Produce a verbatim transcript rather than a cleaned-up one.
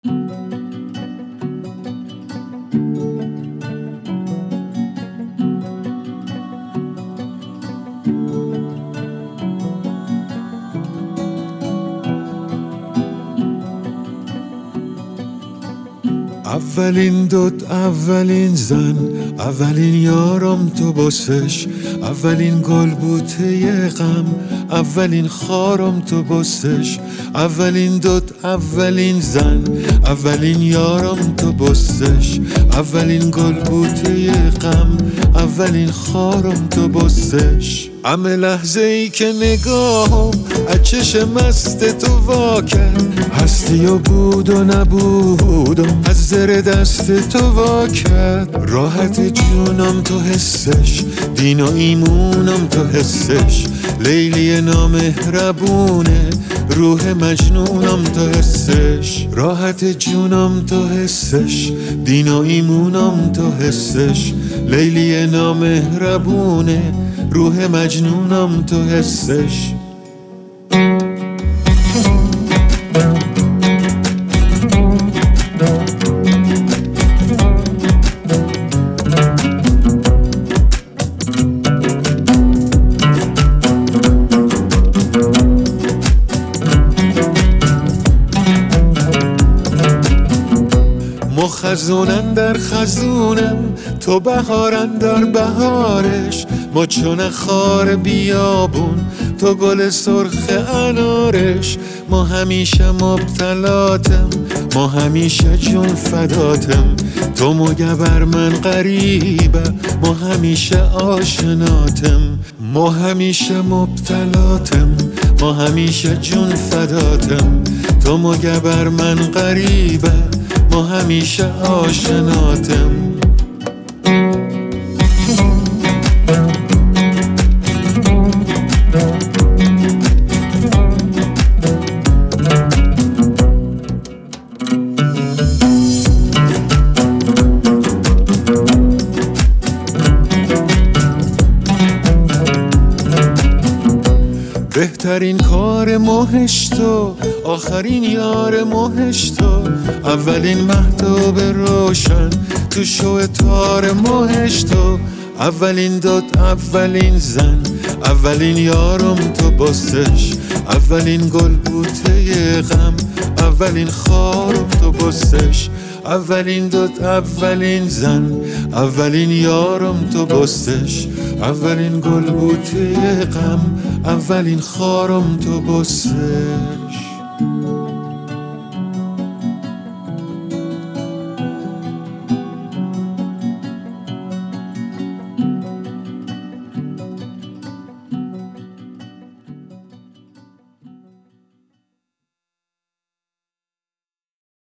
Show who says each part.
Speaker 1: اولین دود اولین زن، اولین یارم تو باسش، اولین گل بوته غم، اولین خارم تو باسش. اولین دود اولین زن، اولین یارم تو باسش، اولین گل بوته غم، اولین خارم تو باسش. همه لحظه ای که نگاهم از چشم مست تو وا کرد، هستی و بود و نبودم از زیر دست تو وا کرد. راحت جونم تو حسش، دین و ایمونم تو حسش، لیلی نامهربونه روح مجنونم تو حسش. راحت جونم تو حسش، دین و ایمونم تو حسش، لیلی نامهربونه روح مجنونم تو حسش. ما خزونن در خزونم، تو بهارن در بهارش، ما چون خار بیابون تو گل سرخ انارش. ما همیشه مبتلاتم، ما همیشه جون فداتم، تو مگه بر من غریبه ما همیشه آشناتم. ما همیشه مبتلاتم، ما همیشه جون فداتم، تو مگه بر من غریبه ما همیشه آشناتم. بهترین کار ماهش تو، آخرین یار ماهش تو، اولین مهتاب روشن تو شو تار ماهش تو. اولین داد اولین زن، اولین یارم تو باسش، اولین گل بوته غم، اولین خارم تو باسش. اولین داد اولین زن، اولین یارم تو باسش، اولین گل بوته غم، اولین خارم تو باسش.